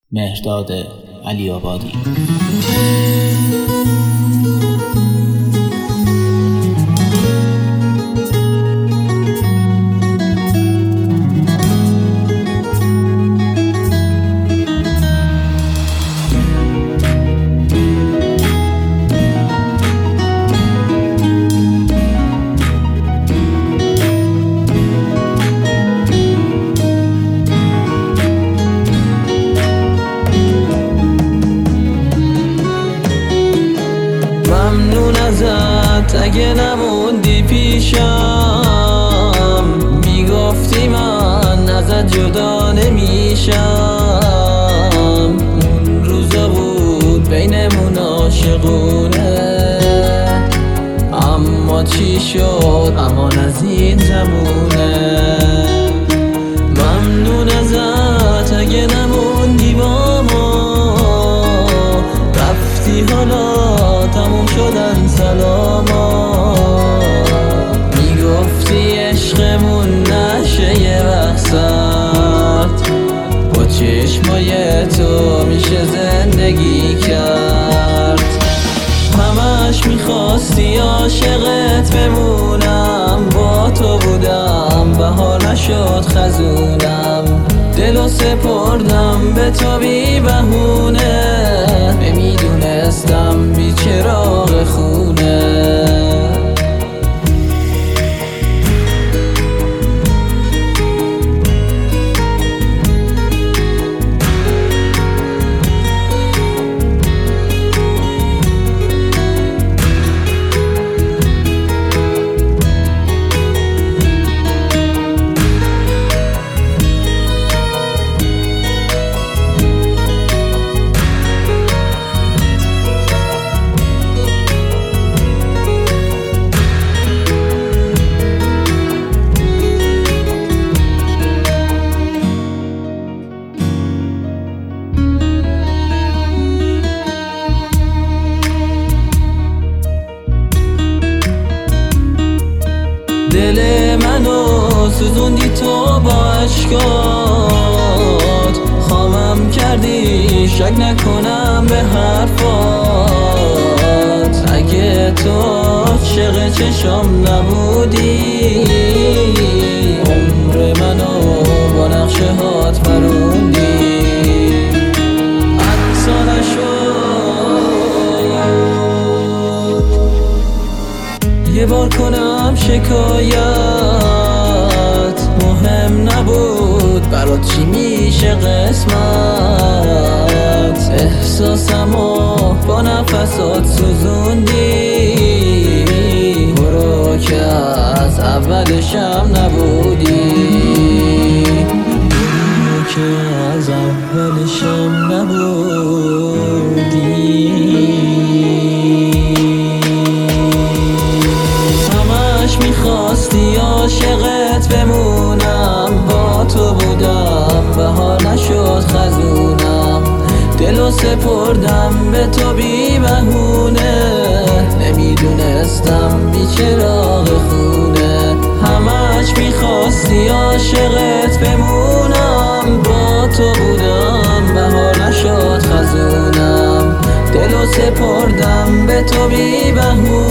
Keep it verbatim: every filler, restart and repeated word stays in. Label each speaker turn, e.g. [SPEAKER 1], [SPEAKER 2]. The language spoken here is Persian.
[SPEAKER 1] مهرداد علی‌آبادی.
[SPEAKER 2] ممنون ازت اگه نموندی پیشم، میگفتی من ازت جدا نمیشم. اون روزا بود بینمون عاشقونه، اما چی شد امان از این زمونه. ممنون ازت اگه نموندی با ما، رفتی حالا تموم شدن سلاما. میگفتی عشقمون نشه یه وقت، با چشمای تو میشه زندگی کرد. همش میخواستی عاشقت بمونم، با تو بودم بهار نشد خزونم. دلو سپردم به تو بی بهونه، نمیدونستم بی چراغ خونه. دل منو سوزوندی تو با عشقات، خامم کردی شک نکنم به حرفات. اگه تو عاشق چشم نبودی، عمر منو با نقشه هات پروندی. عطسا نشد یه بار کنم شکایت، مهم نبود برات چی میشه قسمت. احساسمو با نفسات سوزوندی، برو که از اولشم نبودی، برو که از اولشم نبودی. میخواستی عاشقت بمونم، با تو بودم بهار نشد خزونم. دلو سپردم به تو بی بهونه، نمیدونستم بی چراغ خونه. همش میخواستی عاشقت بمونم، با تو بودم بهار نشد خزونم. دلو سپردم به تو بی بهونه.